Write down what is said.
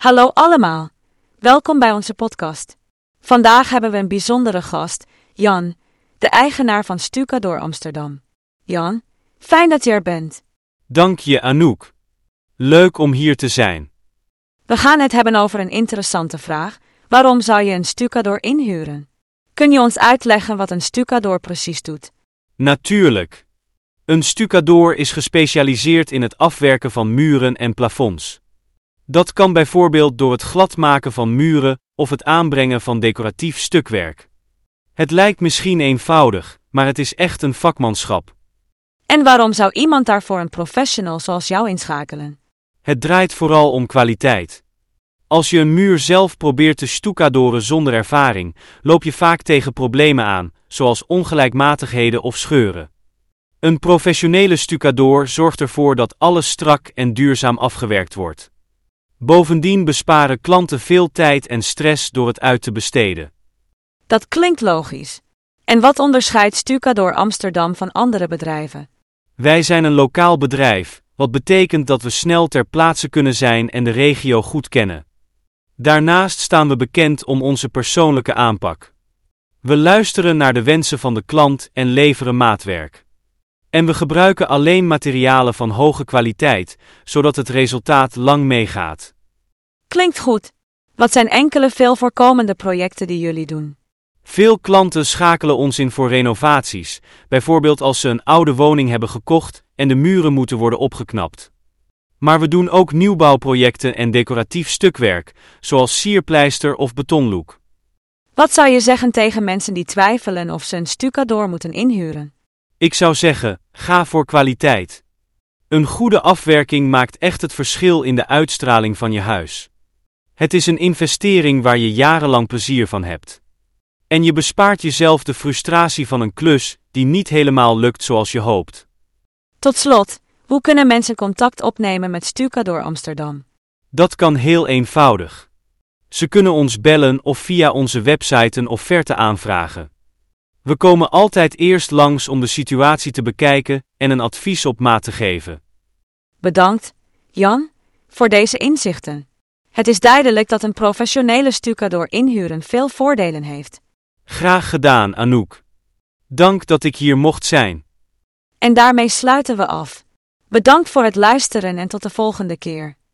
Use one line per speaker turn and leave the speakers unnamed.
Hallo allemaal, welkom bij onze podcast. Vandaag hebben we een bijzondere gast, Jan, de eigenaar van Stucador Amsterdam. Jan, fijn dat je er bent.
Dank je, Anouk. Leuk om hier te zijn.
We gaan het hebben over een interessante vraag. Waarom zou je een stucador inhuren? Kun je ons uitleggen wat een stucador precies doet?
Natuurlijk. Een stucador is gespecialiseerd in het afwerken van muren en plafonds. Dat kan bijvoorbeeld door het gladmaken van muren of het aanbrengen van decoratief stukwerk. Het lijkt misschien eenvoudig, maar het is echt een vakmanschap.
En waarom zou iemand daarvoor een professional zoals jou inschakelen?
Het draait vooral om kwaliteit. Als je een muur zelf probeert te stucadoren zonder ervaring, loop je vaak tegen problemen aan, zoals ongelijkmatigheden of scheuren. Een professionele stucador zorgt ervoor dat alles strak en duurzaam afgewerkt wordt. Bovendien besparen klanten veel tijd en stress door het uit te besteden.
Dat klinkt logisch. En wat onderscheidt Stucador Amsterdam van andere bedrijven?
Wij zijn een lokaal bedrijf, wat betekent dat we snel ter plaatse kunnen zijn en de regio goed kennen. Daarnaast staan we bekend om onze persoonlijke aanpak. We luisteren naar de wensen van de klant en leveren maatwerk. En we gebruiken alleen materialen van hoge kwaliteit, zodat het resultaat lang meegaat.
Klinkt goed. Wat zijn enkele veel voorkomende projecten die jullie doen?
Veel klanten schakelen ons in voor renovaties, bijvoorbeeld als ze een oude woning hebben gekocht en de muren moeten worden opgeknapt. Maar we doen ook nieuwbouwprojecten en decoratief stukwerk, zoals sierpleister of betonlook.
Wat zou je zeggen tegen mensen die twijfelen of ze een stucador moeten inhuren?
Ik zou zeggen, ga voor kwaliteit. Een goede afwerking maakt echt het verschil in de uitstraling van je huis. Het is een investering waar je jarenlang plezier van hebt. En je bespaart jezelf de frustratie van een klus die niet helemaal lukt zoals je hoopt.
Tot slot, hoe kunnen mensen contact opnemen met Stucador Amsterdam?
Dat kan heel eenvoudig. Ze kunnen ons bellen of via onze website een offerte aanvragen. We komen altijd eerst langs om de situatie te bekijken en een advies op maat te geven.
Bedankt, Jan, voor deze inzichten. Het is duidelijk dat een professionele stucador inhuren veel voordelen heeft.
Graag gedaan, Anouk. Dank dat ik hier mocht zijn.
En daarmee sluiten we af. Bedankt voor het luisteren en tot de volgende keer.